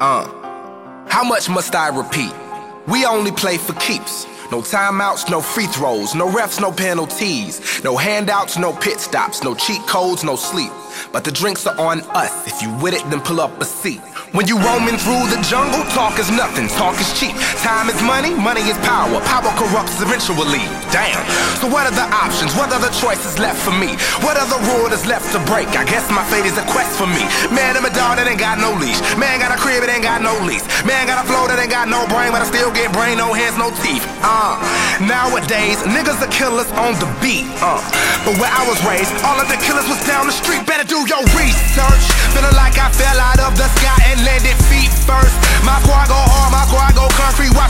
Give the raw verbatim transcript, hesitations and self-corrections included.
Uh, how much must I repeat? We only play for keeps. No timeouts, no free throws, no refs, no penalties, no handouts, no pit stops, no cheat codes, no sleep. But the drinks are on us. If you with it, then pull up a seat. When you roaming through the jungle, talk is nothing, talk is cheap. Time is money, money is power. Power corrupts eventually. Damn. So what are the options? What are the choices left for me? What other rule is left to break? I guess my fate is a quest for me. Man, I'm a dog that ain't got no leash. Man got a crib, it ain't got no lease. Man got a flow that ain't got no brain, but I still get brain, no hands, no teeth. Uh, nowadays, niggas are killers on the beat. Uh, but where I was raised, all of the killers was down the street. Better do your research. Feeling like I fell out of the sky and landed feet first. My squad go hard, my squad go country. Watch